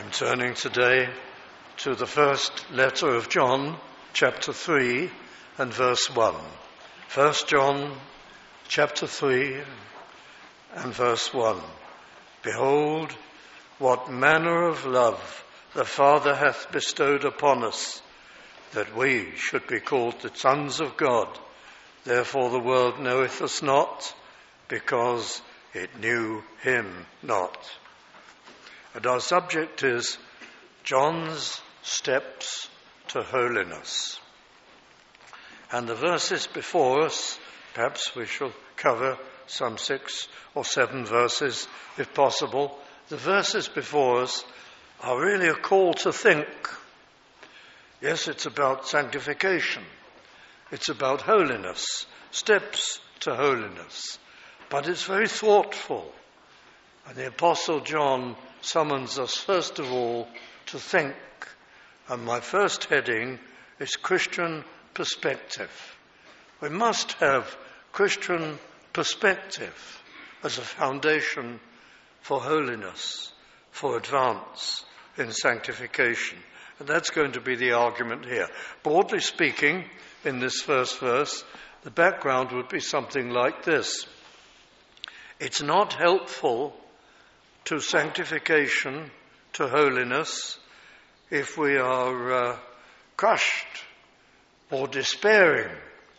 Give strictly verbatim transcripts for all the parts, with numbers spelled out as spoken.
I'm turning today to the first letter of John, chapter three and verse one. First John, chapter three and verse one. Behold, what manner of love the Father hath bestowed upon us, that we should be called the sons of God. Therefore the world knoweth us not, because it knew him not. And our subject is John's steps to holiness. And the verses before us, perhaps we shall cover some six or seven verses if possible. The verses before us are really a call to think. Yes, it's about sanctification. It's about holiness, steps to holiness. But it's very thoughtful. And the Apostle John summons us first of all to think. And my first heading is Christian perspective. We must have Christian perspective as a foundation for holiness, for advance in sanctification. And that's going to be the argument here. Broadly speaking, in this first verse, the background would be something like this. It's not helpful to sanctification, to holiness, if we are uh, crushed or despairing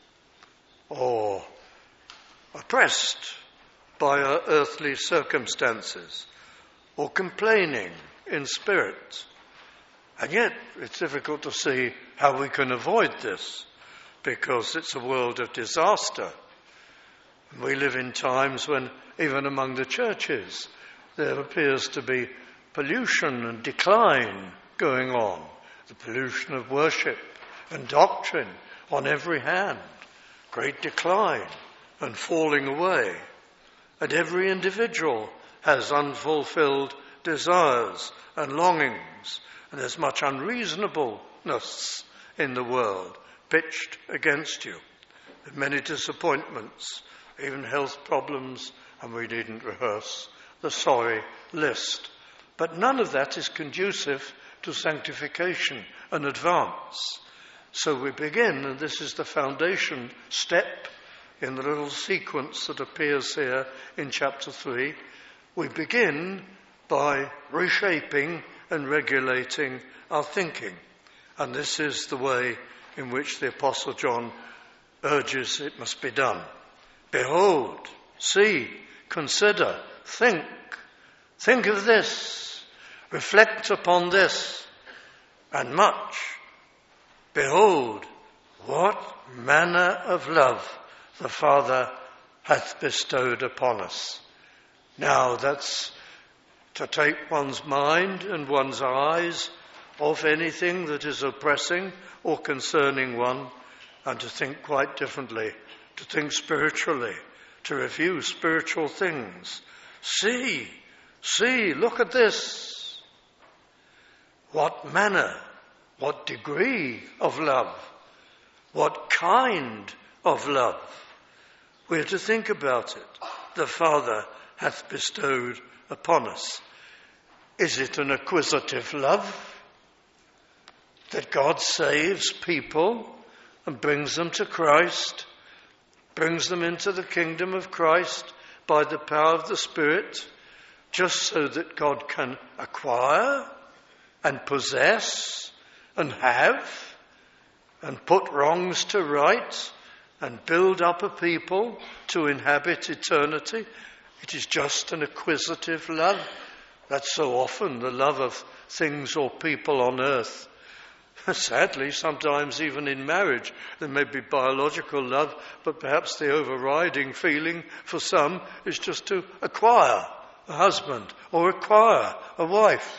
or oppressed by our earthly circumstances or complaining in spirit. And yet it's difficult to see how we can avoid this, because it's a world of disaster. And we live in times when even among the churches there appears to be pollution and decline going on, the pollution of worship and doctrine on every hand, great decline and falling away. And every individual has unfulfilled desires and longings, and there's much unreasonableness in the world pitched against you. There are many disappointments, even health problems, and we needn't rehearse the sorry list. But none of that is conducive to sanctification and advance. So we begin, and this is the foundation step in the little sequence that appears here in chapter three. We begin by reshaping and regulating our thinking. And this is the way in which the Apostle John urges it must be done. Behold, see, consider, think. Think of this. Reflect upon this. And much. Behold, what manner of love the Father hath bestowed upon us. Now that's to take one's mind and one's eyes off anything that is oppressing or concerning one, and to think quite differently, to think spiritually, to review spiritual things. See, see, look at this. What manner, what degree of love, what kind of love. We are to think about it. The Father hath bestowed upon us. Is it an acquisitive love? That God saves people and brings them to Christ, brings them into the kingdom of Christ by the power of the Spirit, just so that God can acquire and possess and have and put wrongs to right and build up a people to inhabit eternity. It is just an acquisitive love. That's so often the love of things or people on earth. Sadly, sometimes even in marriage, there may be biological love, but perhaps the overriding feeling for some is just to acquire a husband or acquire a wife.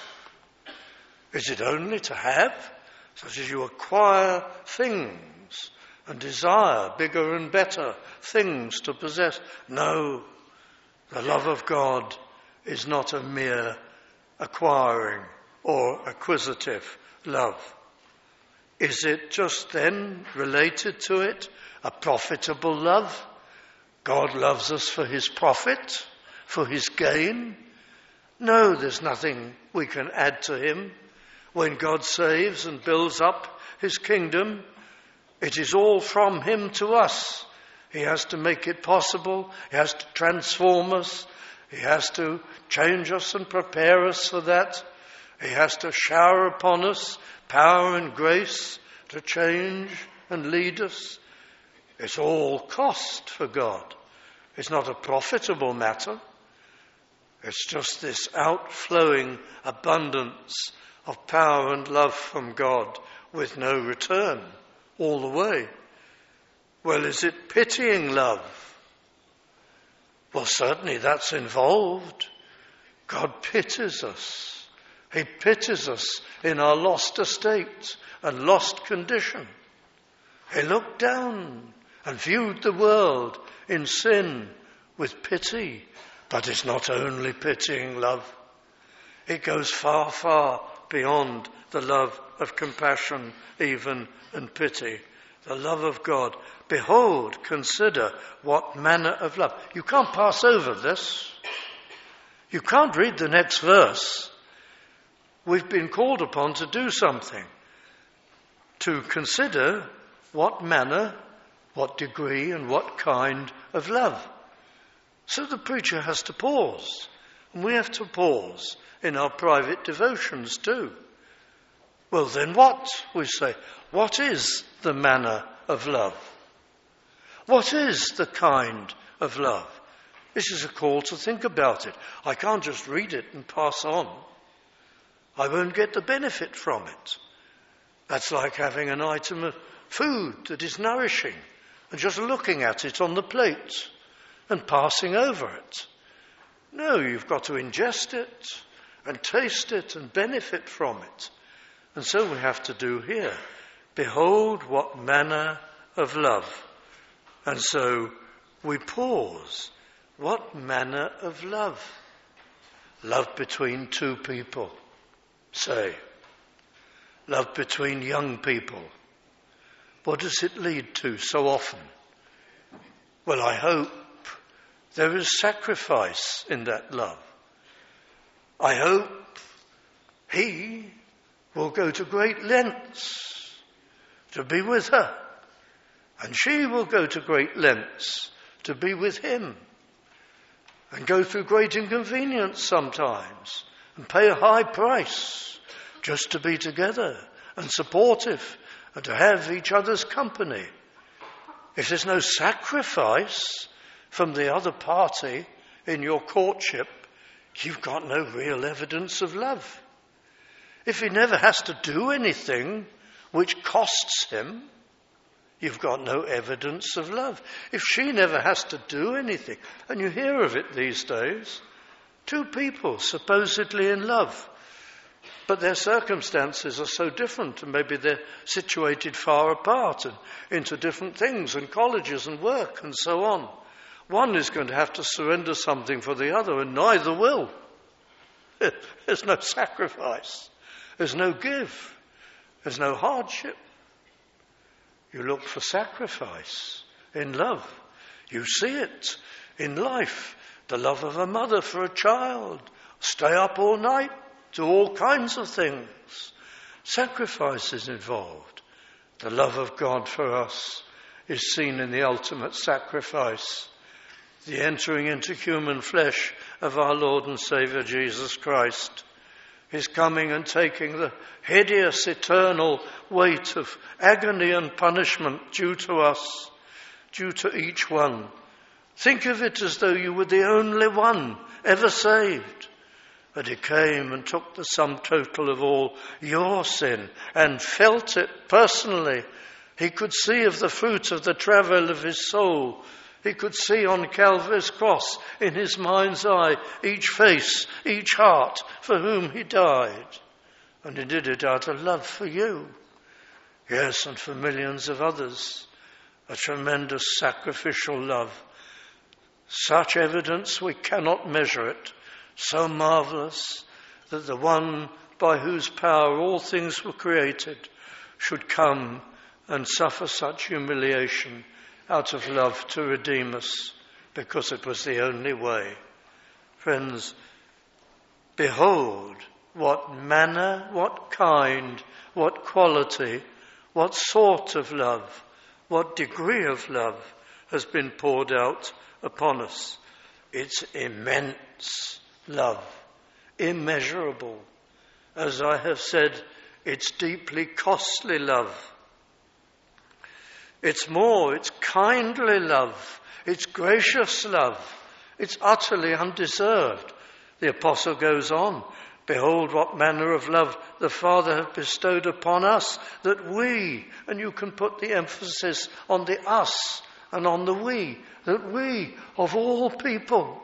Is it only to have? Such as you acquire things and desire bigger and better things to possess. No, the love of God is not a mere acquiring or acquisitive love. Is it just then related to it a profitable love? God loves us for his profit, for his gain. No, there's nothing we can add to him. When God saves and builds up his kingdom, it is all from him to us. He has to make it possible. He has to transform us. He has to change us and prepare us for that. He has to shower upon us power and grace to change and lead us. It's all cost for God. It's not a profitable matter. It's just this outflowing abundance of power and love from God with no return all the way. Well, is it pitying love? Well, certainly that's involved. God pities us. He pities us in our lost estate and lost condition. He looked down and viewed the world in sin with pity. But it's not only pitying love. It goes far, far beyond the love of compassion, even, and pity. The love of God. Behold, consider what manner of love. You can't pass over this. You can't read the next verse. We've been called upon to do something. To consider what manner, what degree, and what kind of love. So the preacher has to pause. And we have to pause in our private devotions too. Well, then what? We say, what is the manner of love? What is the kind of love? This is a call to think about it. I can't just read it and pass on. I won't get the benefit from it. That's like having an item of food that is nourishing and just looking at it on the plate and passing over it. No, you've got to ingest it and taste it and benefit from it. And so we have to do here. Behold what manner of love. And so we pause. What manner of love? Love between two people, say. Love between young people. What does it lead to so often? Well, I hope there is sacrifice in that love. I hope he will go to great lengths to be with her. And she will go to great lengths to be with him. And go through great inconvenience sometimes. And pay a high price just to be together and supportive and to have each other's company. If there's no sacrifice from the other party in your courtship, you've got no real evidence of love. If he never has to do anything which costs him, you've got no evidence of love. If she never has to do anything, and you hear of it these days, two people supposedly in love, but their circumstances are so different, and maybe they're situated far apart and into different things and colleges and work and so on. One is going to have to surrender something for the other, and neither will. There's no sacrifice. There's no give. There's no hardship. You look for sacrifice in love. You see it in life. The love of a mother for a child. Stay up all night. Do all kinds of things. Sacrifice is involved. The love of God for us is seen in the ultimate sacrifice. The entering into human flesh of our Lord and Saviour Jesus Christ. His coming and taking the hideous eternal weight of agony and punishment due to us, due to each one. Think of it as though you were the only one ever saved. But he came and took the sum total of all your sin and felt it personally. He could see of the fruit of the travail of his soul. He could see on Calvary's cross in his mind's eye each face, each heart for whom he died. And he did it out of love for you. Yes, and for millions of others. A tremendous sacrificial love. Such evidence we cannot measure it. So marvelous that the one by whose power all things were created should come and suffer such humiliation out of love to redeem us, because it was the only way. Friends, Behold, what manner, what kind, what quality, what sort of love, what degree of love has been poured out upon us. It's immense love, immeasurable. As I have said, it's deeply costly love. It's more, it's kindly love, it's gracious love, it's utterly undeserved. The apostle goes on, behold what manner of love the Father hath bestowed upon us, that we, and you can put the emphasis on the us and on the we, that we, of all people,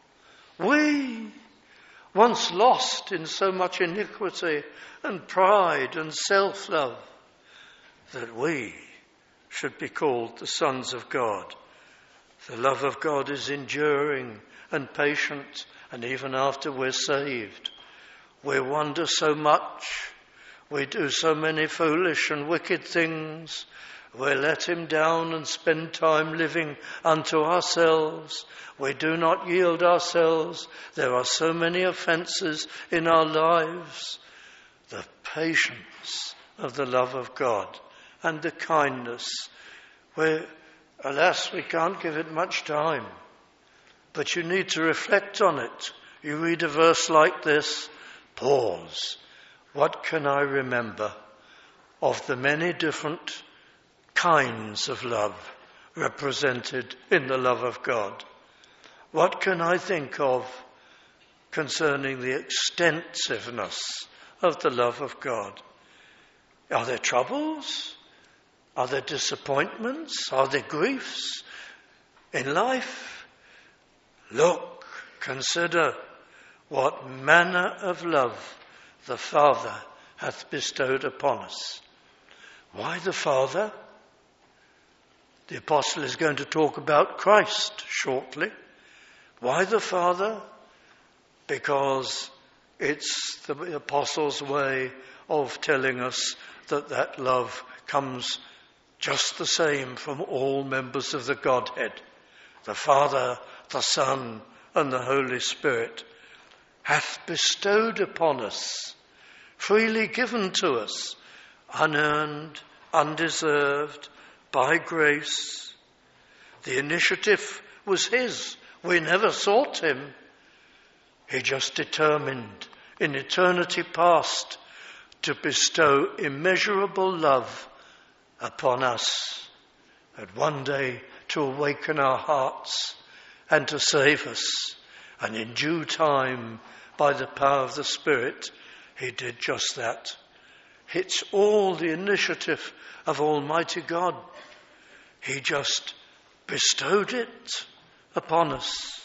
we, once lost in so much iniquity and pride and self-love, that we should be called the sons of God. The love of God is enduring and patient, and even after we're saved, we wonder so much, we do so many foolish and wicked things, we let him down and spend time living unto ourselves. We do not yield ourselves. There are so many offences in our lives. The patience of the love of God and the kindness, where, alas, we can't give it much time. But you need to reflect on it. You read a verse like this, pause. What can I remember of the many different kinds of love represented in the love of God? What can I think of concerning the extensiveness of the love of God? Are there troubles? Are there disappointments? Are there griefs in life? Look, consider what manner of love the Father hath bestowed upon us. Why the Father? The apostle is going to talk about Christ shortly. Why the Father? Because it's the apostle's way of telling us that that love comes just the same from all members of the Godhead. The Father, the Son, and the Holy Spirit hath bestowed upon us, freely given to us, unearned, undeserved, by grace. The initiative was his. We never sought him. He just determined in eternity past to bestow immeasurable love upon us, and one day to awaken our hearts and to save us. And in due time, by the power of the Spirit, he did just that. It's all the initiative of Almighty God. He just bestowed it upon us,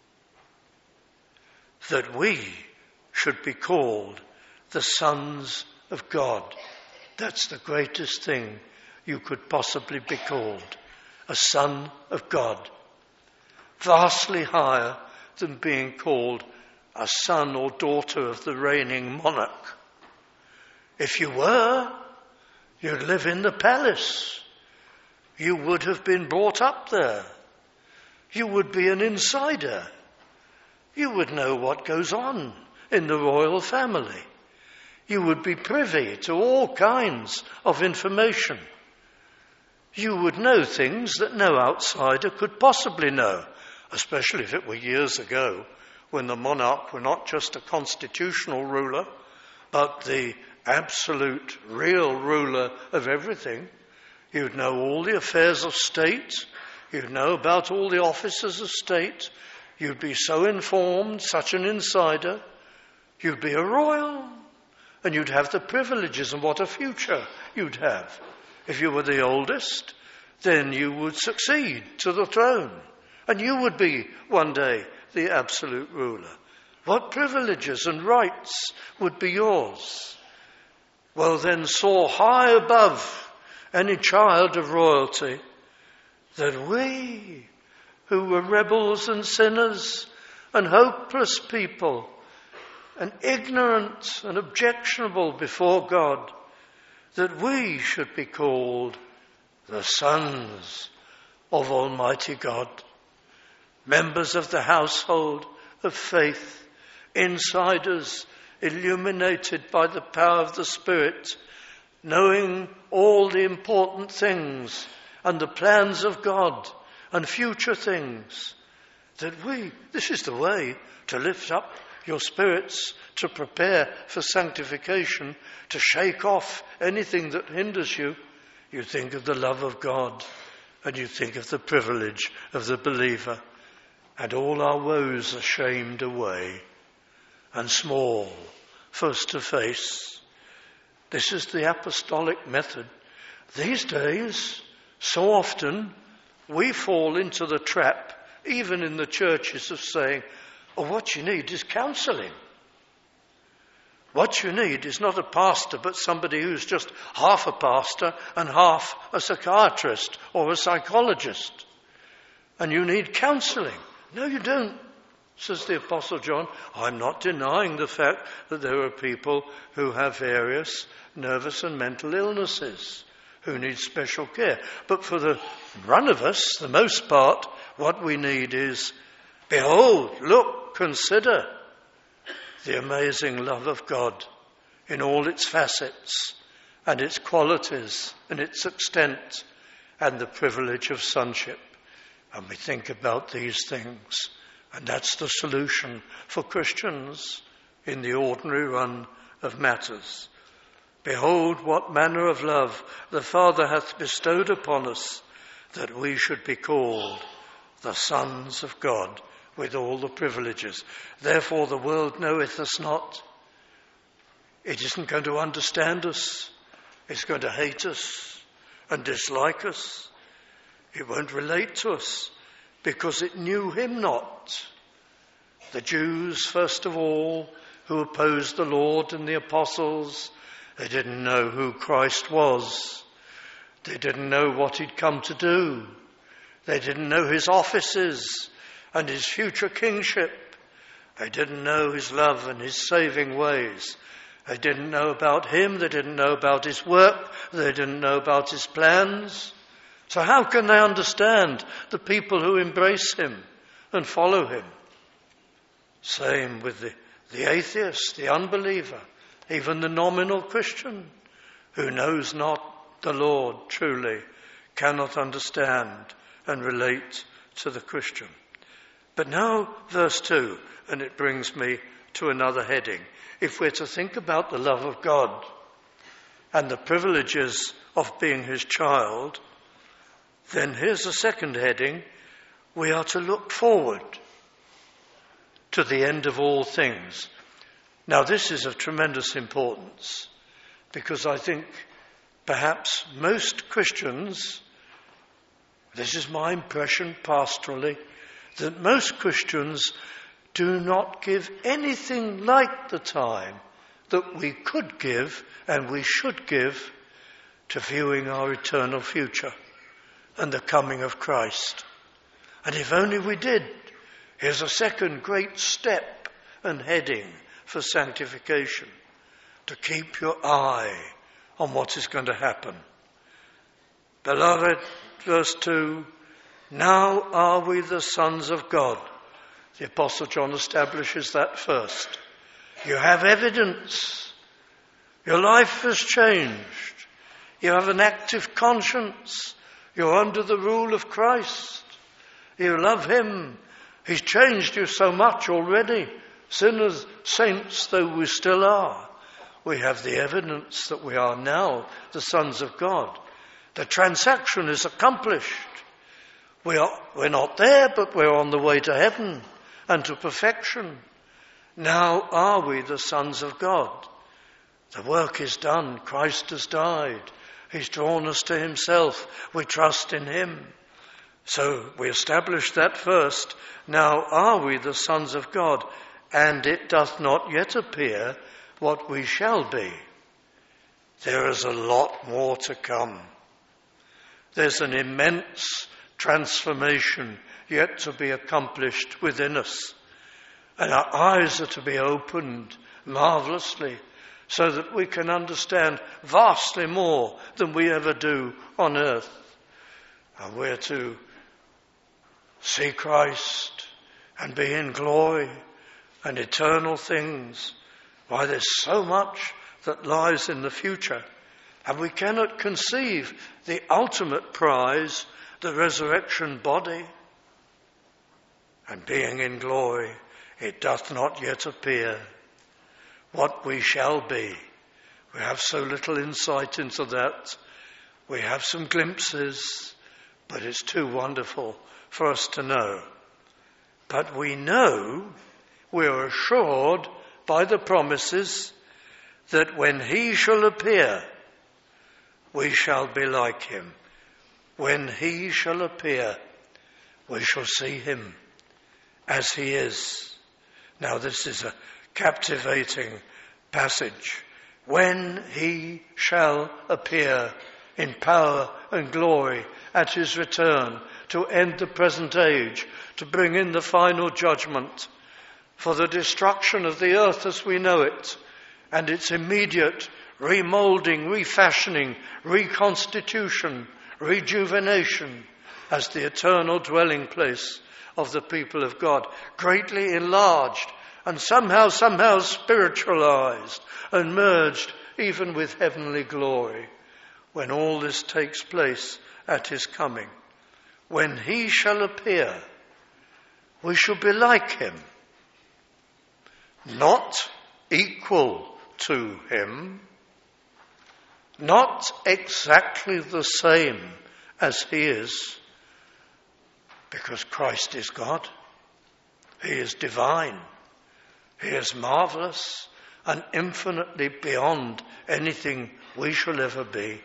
that we should be called the sons of God. That's the greatest thing you could possibly be called, a son of God. Vastly higher than being called a son or daughter of the reigning monarch. If you were, you'd live in the palace. You would have been brought up there. You would be an insider. You would know what goes on in the royal family. You would be privy to all kinds of information. You would know things that no outsider could possibly know, especially if it were years ago, when the monarch were not just a constitutional ruler, but the absolute, real ruler of everything. You'd know all the affairs of state. You'd know about all the officers of state. You'd be so informed, such an insider. You'd be a royal, and you'd have the privileges, and what a future you'd have. If you were the oldest, then you would succeed to the throne, and you would be one day the absolute ruler. What privileges and rights would be yours? Well, then, soar high above any child of royalty, that we, who were rebels and sinners and hopeless people and ignorant and objectionable before God, that we should be called the sons of Almighty God, members of the household of faith, inside us, illuminated by the power of the Spirit, knowing all the important things and the plans of God and future things, that we, this is the way to lift up your spirits, to prepare for sanctification, to shake off anything that hinders you. You think of the love of God, and you think of the privilege of the believer, and all our woes are shamed away, and small, first to face. This is the apostolic method. These days, so often, we fall into the trap, even in the churches, of saying, oh, what you need is counselling. What you need is not a pastor, but somebody who's just half a pastor and half a psychiatrist or a psychologist. And you need counselling. No, you don't, says the Apostle John. I'm not denying the fact that there are people who have various nervous and mental illnesses who need special care. But for the run of us, the most part, what we need is, behold, look, consider the amazing love of God in all its facets and its qualities and its extent and the privilege of sonship. And we think about these things, and that's the solution for Christians in the ordinary run of matters. Behold, what manner of love the Father hath bestowed upon us, that we should be called the sons of God, with all the privileges. Therefore the world knoweth us not. It isn't going to understand us. It's going to hate us and dislike us. It won't relate to us because it knew him not. The Jews, first of all, who opposed the Lord and the apostles, they didn't know who Christ was. They didn't know what he'd come to do. They didn't know his offices and his future kingship. They didn't know his love and his saving ways. They didn't know about him. They didn't know about his work. They didn't know about his plans. So how can they understand the people who embrace him and follow him? Same with the, the atheist, the unbeliever, even the nominal Christian who knows not the Lord truly, cannot understand and relate to the Christian. But now, verse two, and it brings me to another heading. If we're to think about the love of God and the privileges of being his child, then here's a second heading. We are to look forward to the end of all things. Now, this is of tremendous importance because I think perhaps most Christians, this is my impression pastorally, that most Christians do not give anything like the time that we could give and we should give to viewing our eternal future and the coming of Christ. And if only we did, here's a second great step and heading for sanctification, to keep your eye on what is going to happen. Beloved, verse two, now are we the sons of God. The Apostle John establishes that first. You have evidence. Your life has changed. You have an active conscience. You're under the rule of Christ. You love him. He's changed you so much already. Sinners, saints though we still are, we have the evidence that we are now the sons of God. The transaction is accomplished. We are, we're not there, but we're on the way to heaven and to perfection. Now are we the sons of God. The work is done. Christ has died. He's drawn us to himself. We trust in him. So we establish that first. Now are we the sons of God, and it doth not yet appear what we shall be. There is a lot more to come. There's an immense transformation yet to be accomplished within us. And our eyes are to be opened marvelously so that we can understand vastly more than we ever do on earth. And we're to see Christ and be in glory and eternal things. Why, there's so much that lies in the future, and we cannot conceive the ultimate prize, the resurrection body. And being in glory, it doth not yet appear what we shall be. We have so little insight into that. We have some glimpses, but it's too wonderful for us to know. But we know, we are assured by the promises that when he shall appear, we shall be like him. When he shall appear, we shall see him as he is. Now this is a captivating passage. When he shall appear in power and glory at his return to end the present age, to bring in the final judgment for the destruction of the earth as we know it, and its immediate remoulding, refashioning, reconstitution, rejuvenation as the eternal dwelling place of the people of God, greatly enlarged and somehow, somehow spiritualized and merged even with heavenly glory, when all this takes place at his coming. When he shall appear, we shall be like him, not equal to him, not exactly the same as he is, because Christ is God. He is divine. He is marvelous and infinitely beyond anything we shall ever be.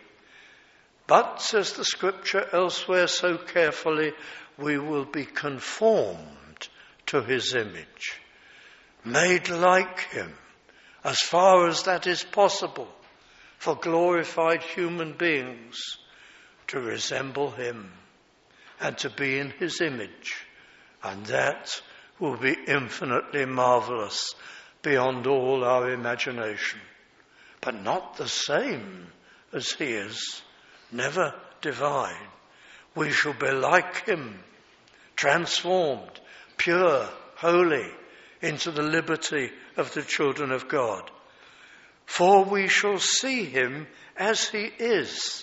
But, says the Scripture elsewhere so carefully, we will be conformed to his image, made like him, as far as that is possible for glorified human beings to resemble him and to be in his image. And that will be infinitely marvelous beyond all our imagination. But not the same as he is, never divine. We shall be like him, transformed, pure, holy, into the liberty of the children of God. For we shall see him as he is.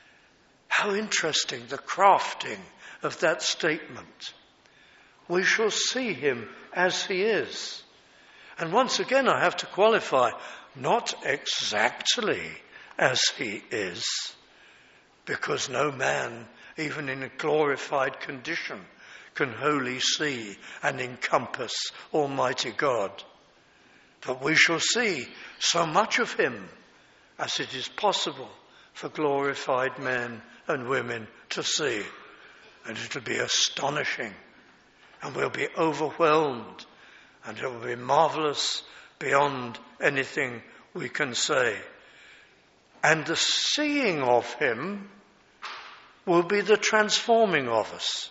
How interesting the crafting of that statement. We shall see him as he is. And once again I have to qualify, not exactly as he is, because no man, even in a glorified condition, can wholly see and encompass Almighty God. But we shall see so much of him as it is possible for glorified men and women to see. And it'll be astonishing. And we'll be overwhelmed. And it will be marvelous beyond anything we can say. And the seeing of him will be the transforming of us.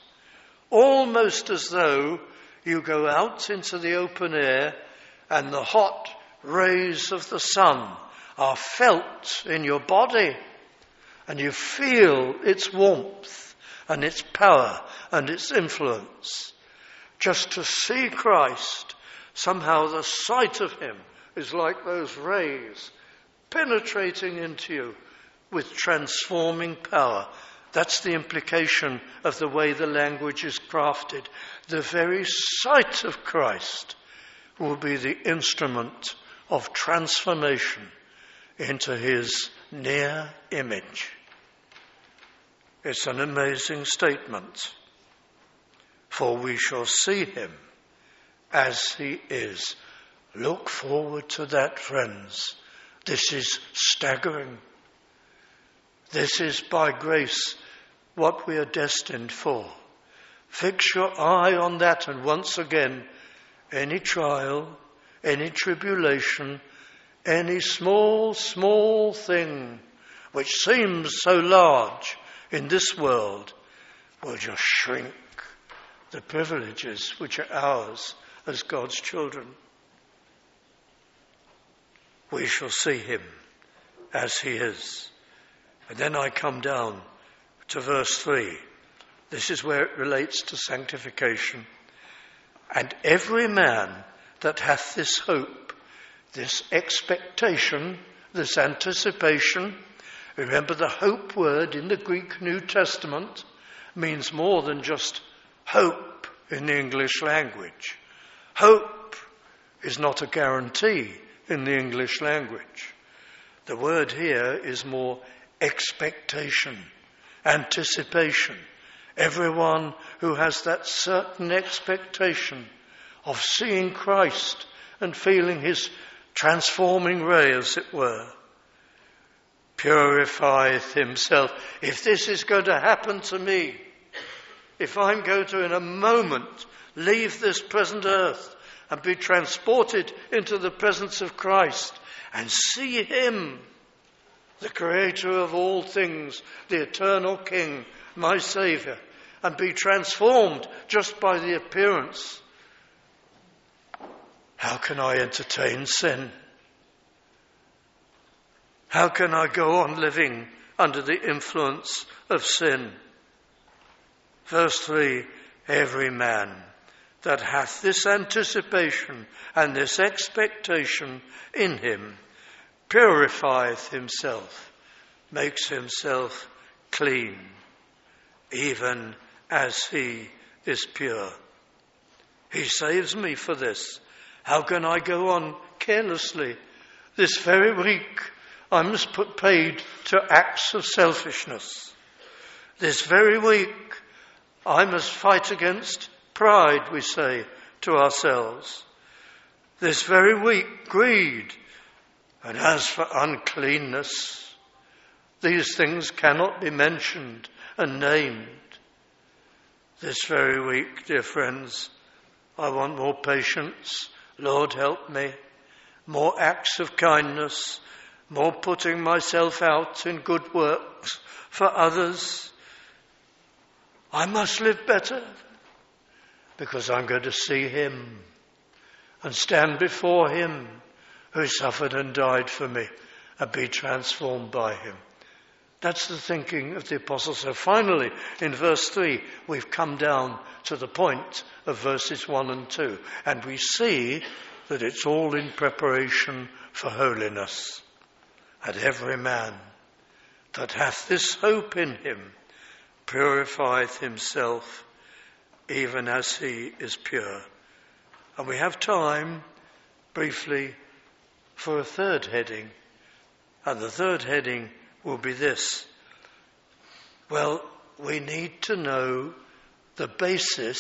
Almost as though you go out into the open air and the hot rays of the sun are felt in your body, and you feel its warmth and its power and its influence. Just to see Christ, somehow the sight of him is like those rays penetrating into you with transforming power. That's the implication of the way the language is crafted. The very sight of Christ will be the instrument of transformation into his near image. It's an amazing statement. For we shall see him as he is. Look forward to that, friends. This is staggering. This is by grace what we are destined for. Fix your eye on that, and once again, any trial, any tribulation, any small, small thing which seems so large in this world will just shrink the privileges which are ours as God's children. We shall see him as he is. And then I come down to verse three. This is where it relates to sanctification. And every man that hath this hope, this expectation, this anticipation. Remember, the hope word in the Greek New Testament means more than just hope in the English language. Hope is not a guarantee in the English language. The word here is more expectation, anticipation. Everyone who has that certain expectation of seeing Christ and feeling his transforming ray, as it were, purifieth himself. If this is going to happen to me, if I'm going to in a moment leave this present earth and be transported into the presence of Christ and see him, the creator of all things, the eternal King, my Saviour, and be transformed just by the appearance, how can I entertain sin? How can I go on living under the influence of sin? Verse three, every man that hath this anticipation and this expectation in him purifieth himself, makes himself clean, even as he is pure. He saves me for this. How can I go on carelessly? This very week I must put paid to acts of selfishness. This very week I must fight against pride, we say to ourselves. This very week, greed. And as for uncleanness, these things cannot be mentioned and named. This very week, dear friends, I want more patience. Lord, help me. More acts of kindness. More putting myself out in good works for others. I must live better because I'm going to see him and stand before him who suffered and died for me and be transformed by him. That's the thinking of the apostle. So finally, in verse three, we've come down to the point of verses one and two, and we see that it's all in preparation for holiness. And every man that hath this hope in him purifieth himself, even as he is pure. And we have time, briefly, for a third heading. And the third heading will be this. Well, we need to know the basis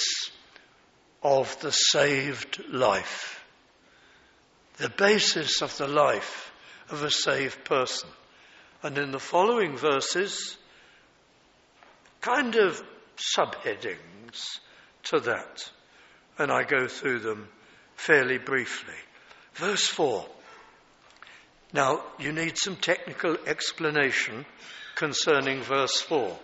of the saved life. The basis of the life of a saved person. And in the following verses, kind of subheadings to that. And I go through them fairly briefly. Verse four. Now, you need some technical explanation concerning verse four.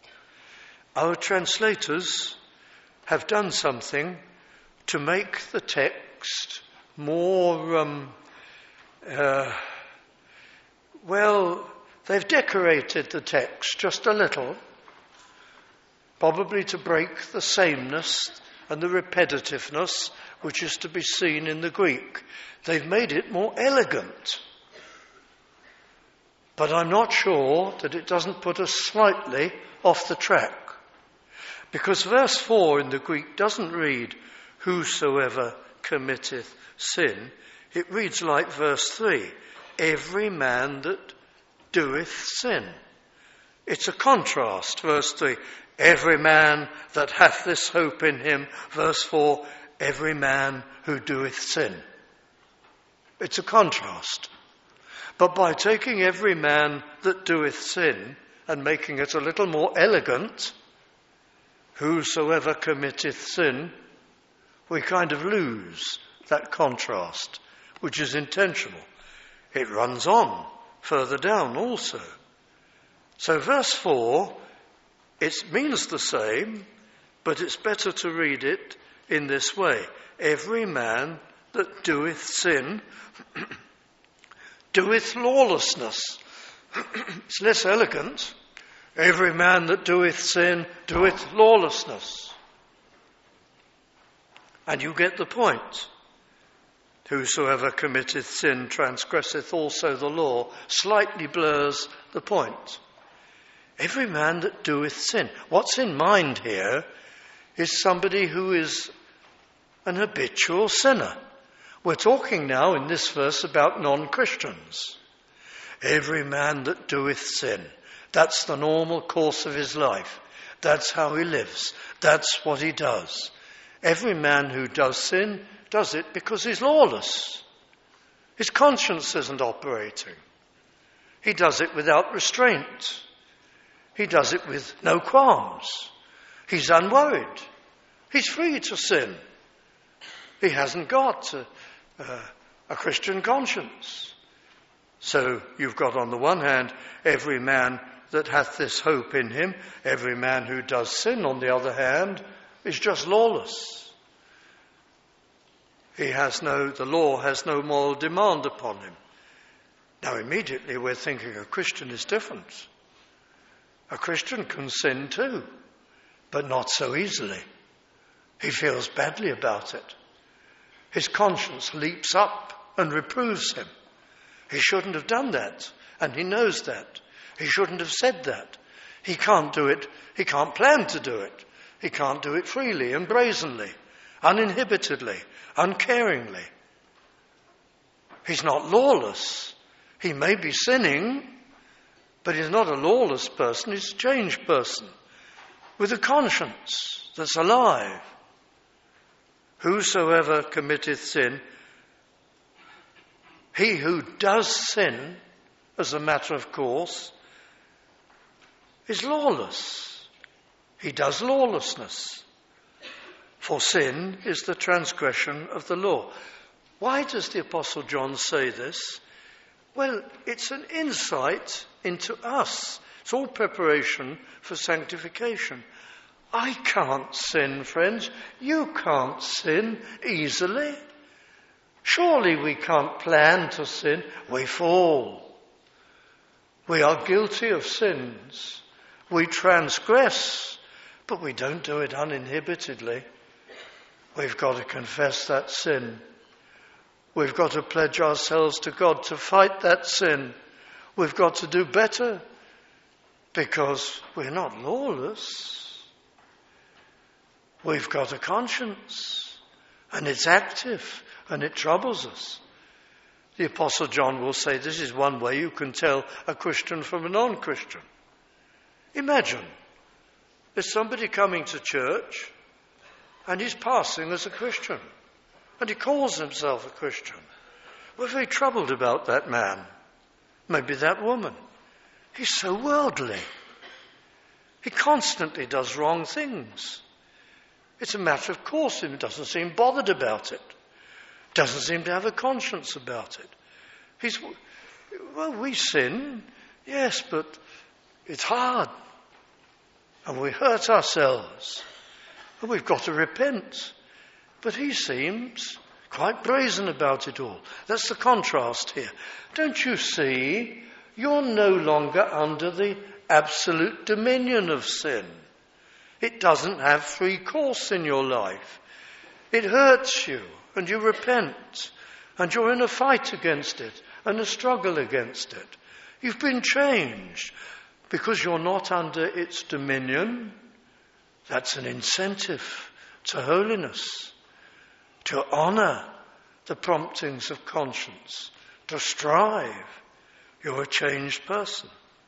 Our translators have done something to make the text more, um, uh, well, they've decorated the text just a little, probably to break the sameness and the repetitiveness which is to be seen in the Greek. They've made it more elegant. But I'm not sure that it doesn't put us slightly off the track. Because verse four in the Greek doesn't read, whosoever committeth sin. It reads like verse three, every man that doeth sin. It's a contrast, verse three, every man that hath this hope in him. Verse four, every man who doeth sin. It's a contrast. But by taking every man that doeth sin and making it a little more elegant, whosoever committeth sin, we kind of lose that contrast, which is intentional. It runs on further down also. So verse four, it means the same, but it's better to read it in this way. Every man that doeth sin doeth lawlessness. It's less elegant. Every man that doeth sin doeth lawlessness. And you get the point. Whosoever committeth sin transgresseth also the law, slightly blurs the point. Every man that doeth sin. What's in mind here is somebody who is an habitual sinner. We're talking now in this verse about non-Christians. Every man that doeth sin. That's the normal course of his life. That's how he lives. That's what he does. Every man who does sin does it because he's lawless. His conscience isn't operating. He does it without restraint. He does it with no qualms. He's unworried. He's free to sin. He hasn't got a, a, a Christian conscience. So you've got on the one hand every man that hath this hope in him. Every man who does sin, on the other hand, is just lawless. He has no, the law has no moral demand upon him. Now immediately we're thinking a Christian is different. A Christian can sin too, but not so easily. He feels badly about it. His conscience leaps up and reproves him. He shouldn't have done that, and he knows that. He shouldn't have said that. He can't do it. He can't plan to do it. He can't do it freely and brazenly, uninhibitedly, uncaringly. He's not lawless. He may be sinning, but he's not a lawless person. He's a changed person with a conscience that's alive. Whosoever committeth sin, he who does sin as a matter of course, is lawless. He does lawlessness. For sin is the transgression of the law. Why does the Apostle John say this? Well, it's an insight into us. It's all preparation for sanctification. I can't sin, friends. You can't sin easily. Surely we can't plan to sin. We fall. We are guilty of sins. We transgress, but we don't do it uninhibitedly. We've got to confess that sin. We've got to pledge ourselves to God to fight that sin. We've got to do better because we're not lawless. We've got a conscience and it's active and it troubles us. The Apostle John will say this is one way you can tell a Christian from a non-Christian. Imagine there's somebody coming to church and he's passing as a Christian and he calls himself a Christian. We're very troubled about that man, maybe that woman. He's so worldly. He constantly does wrong things. It's a matter of course. He doesn't seem bothered about it. Doesn't seem to have a conscience about it. He's, well, we sin, yes, but it's hard. And we hurt ourselves. And we've got to repent. But he seems quite brazen about it all. That's the contrast here. Don't you see? You're no longer under the absolute dominion of sin. It doesn't have free course in your life. It hurts you, and you repent, and you're in a fight against it, and a struggle against it. You've been changed because you're not under its dominion. That's an incentive to holiness, to honour the promptings of conscience, to strive. You're a changed person.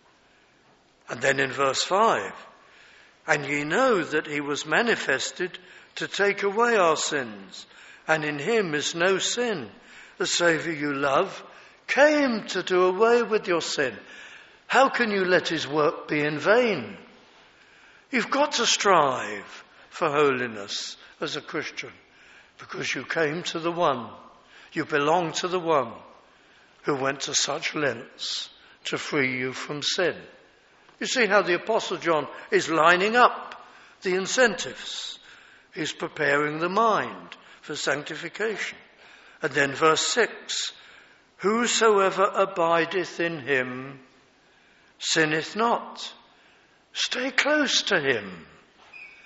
And then in verse five, and ye know that he was manifested to take away our sins, and in him is no sin. The Saviour you love came to do away with your sin. How can you let his work be in vain? You've got to strive for holiness as a Christian, because you came to the one, you belong to the one who went to such lengths to free you from sin. You see how the Apostle John is lining up the incentives. He's preparing the mind for sanctification. And then verse six, whosoever abideth in him sinneth not. Stay close to him.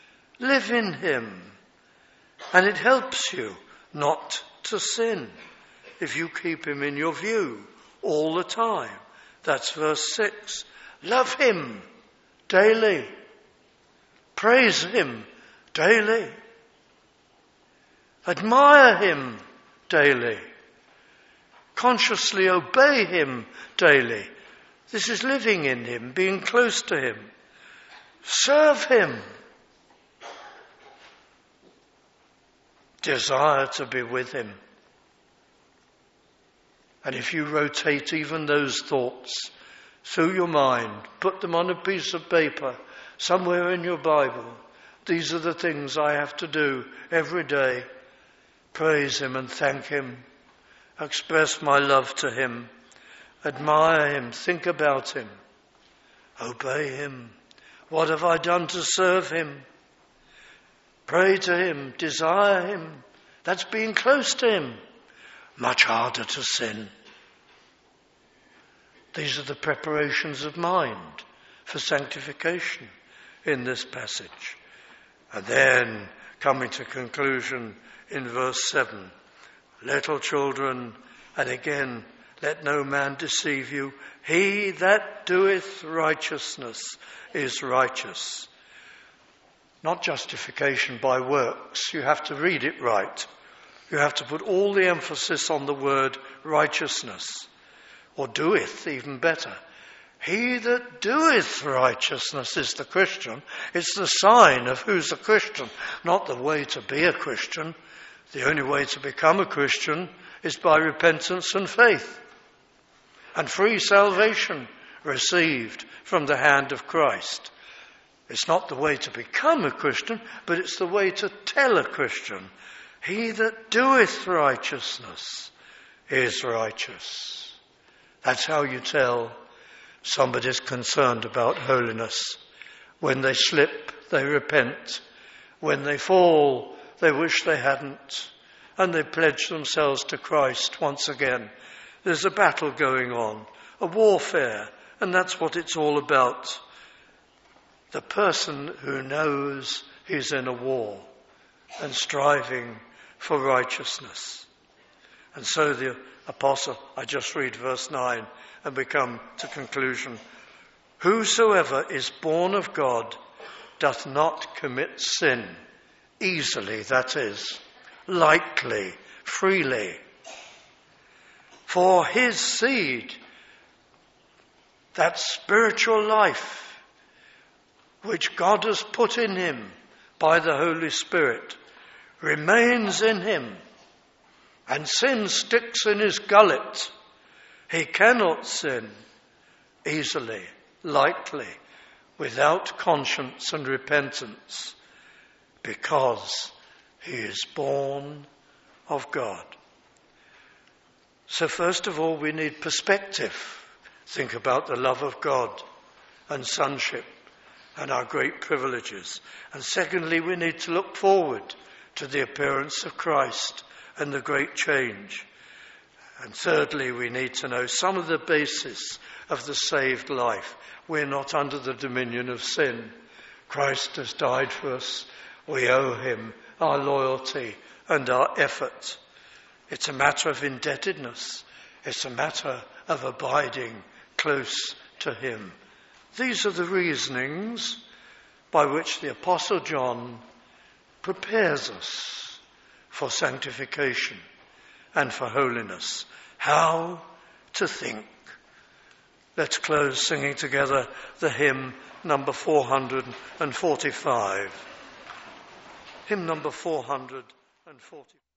Live in him. And it helps you not to sin. if you keep him in your view all the time. That's verse six. Love him daily. Praise him daily. Admire him daily. Consciously obey him daily. This is living in him, being close to him. Serve him. Desire to be with him. And if you rotate even those thoughts through your mind, put them on a piece of paper, somewhere in your Bible, these are the things I have to do every day. Praise him and thank him. Express my love to him. Admire him. Think about him. Obey him. What have I done to serve him? Pray to him. Desire him. That's being close to him. Much harder to sin. These are the preparations of mind for sanctification in this passage. And then, coming to conclusion in verse seven, little children, and again, let no man deceive you. He that doeth righteousness is righteous. Not justification by works. You have to read it right. You have to put all the emphasis on the word righteousness. Or doeth, even better. He that doeth righteousness is the Christian. It's the sign of who's a Christian, not the way to be a Christian. The only way to become a Christian is by repentance and faith and free salvation received from the hand of Christ. It's not the way to become a Christian, but it's the way to tell a Christian. He that doeth righteousness is righteous. That's how you tell somebody's concerned about holiness. When they slip, they repent. When they fall, they wish they hadn't. And they pledge themselves to Christ once again. There's a battle going on, a warfare, and that's what it's all about. The person who knows he's in a war and striving for righteousness. And so the apostle, I just read verse nine and we come to conclusion. Whosoever is born of God doth not commit sin easily, that is, lightly, freely. For his seed, that spiritual life which God has put in him by the Holy Spirit, remains in him, and sin sticks in his gullet. He cannot sin easily, lightly, without conscience and repentance, because he is born of God. So first of all, we need perspective. Think about the love of God and sonship and our great privileges. And secondly, we need to look forward to the appearance of Christ and the great change. And thirdly, we need to know some of the basis of the saved life. We're not under the dominion of sin. Christ has died for us. We owe him our loyalty and our effort. It's a matter of indebtedness. It's a matter of abiding close to him. These are the reasonings by which the Apostle John prepares us for sanctification and for holiness. How to think. Let's close singing together the hymn number four hundred forty-five. Hymn number four hundred forty-five.